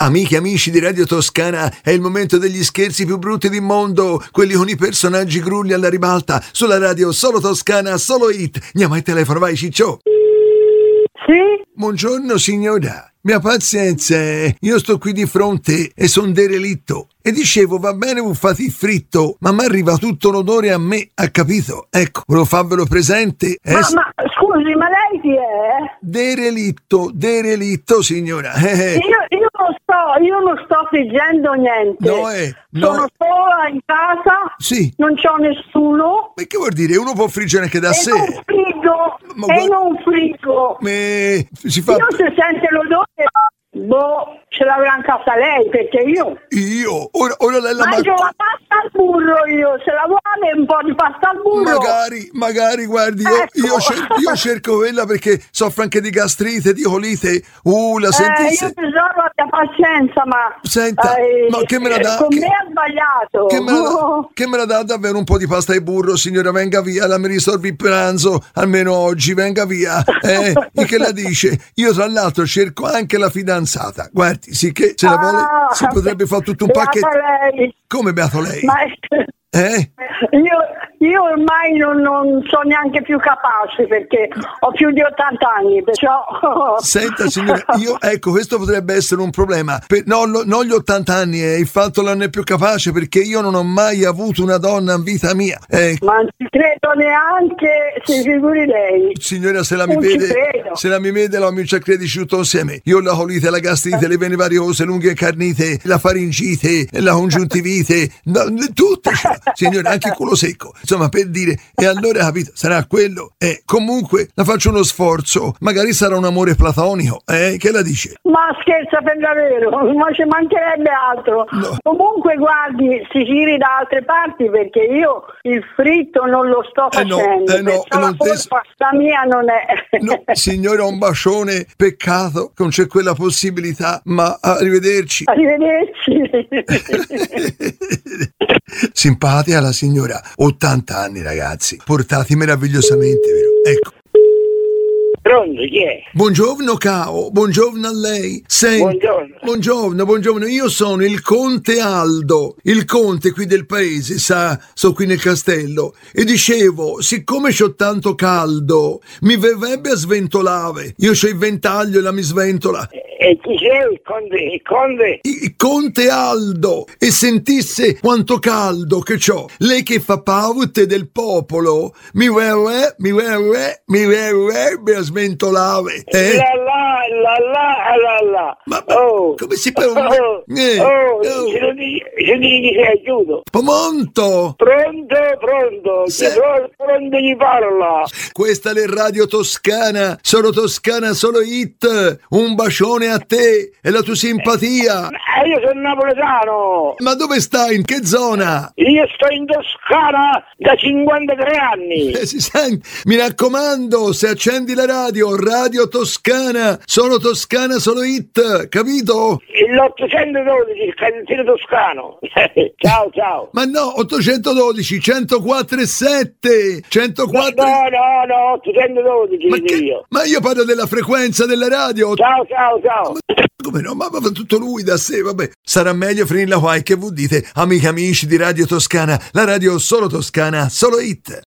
Amiche e amici di Radio Toscana, è il momento degli scherzi più brutti del mondo, quelli con i personaggi grulli alla ribalta, sulla radio solo Toscana, solo hit. Andiamo al telefono, vai Ciccio. Sì? Buongiorno signora, mia pazienza, io sto qui di fronte e son derelitto. E dicevo, va bene, voi fate il fritto, ma mi arriva tutto l'odore a me, ha capito? Ecco, volevo farvelo presente. Ma scusi, ma lei chi è? Derelitto, signora. Io non sto friggendo niente. No. Sono sola in casa. Sì. Non c'ho nessuno. Ma che vuol dire? Uno può friggere anche da sé. Non frigo. Si fa... Io se sente l'odore... ce l'avrà in casa lei, perché io? Ora lei la mangio la pasta al burro io, se la vuole un po' di pasta al burro. Magari, guardi, ecco. io cerco quella perché soffro anche di gastrite, di colite. La sentisse? Io tesoro abbia pazienza, ma... Senta, ma che me la dà? Con me ha sbagliato. Che me la dà davvero un po' di pasta e burro, signora, venga via, la mi risolvi il pranzo, almeno oggi, venga via. E che la dice? Io tra l'altro cerco anche la fidanzata, guardi. Sì, che se la vuole si potrebbe fare tutto un pacchetto. Lei. Come beato lei? Io ormai non sono neanche più capace perché ho più di 80 anni, perciò... Senta signora, questo potrebbe essere un problema. Non gli 80 anni, il fatto non è più capace perché io non ho mai avuto una donna in vita mia. Ma non ci credo neanche, si figuri lei. Signora, se la mi vede, la comincia a credere tutto insieme. Io ho la colite, la gastrite, le vene variose, lunghe carnite, la faringite, la congiuntivite, tutte. Signora, anche il culo secco, insomma, per dire, e allora capito, sarà quello, comunque la faccio uno sforzo, magari sarà un amore platonico, che la dice? Ma scherza per davvero, ma ci mancherebbe altro. No. Comunque guardi, si giri da altre parti perché io il fritto non lo sto facendo, la mia non è. No, signora, un bacione, peccato che non c'è quella possibilità, ma arrivederci. Simpatica la signora, 80 anni ragazzi, portati meravigliosamente, vero? Ecco. Pronto, chi è? Buongiorno Cao, buongiorno a lei. Buongiorno, io sono il conte Aldo, il conte qui del paese, sono qui nel castello, e dicevo, siccome c'ho tanto caldo, mi verrebbe a sventolare, io c'ho il ventaglio e la mi sventola. E chi c'è il conte? Il conte Aldo, e sentisse quanto caldo che c'ho. Lei che fa parte del popolo mi verrebbe a sventolare. Ma come si parla? Se lo dici che aiuto. Pronto? Pronto. Pronto gli parla. Questa è Radio Toscana, solo hit. Un bacione a te e la tua simpatia. Io sono napoletano. Ma dove stai? In che zona? Io sto in Toscana da 53 anni. Si sente. Mi raccomando, se accendi la Radio Toscana, solo hit, capito? L'812, il canzino toscano. Ciao. Ma no, 812, 104 e 7, 104... No, 812 io. Ma io parlo della frequenza della radio. Ciao. Come no? Ma fa tutto lui da sé, vabbè. Sarà meglio finirla qua, e che voi dite, amici di Radio Toscana, la radio solo Toscana, solo hit.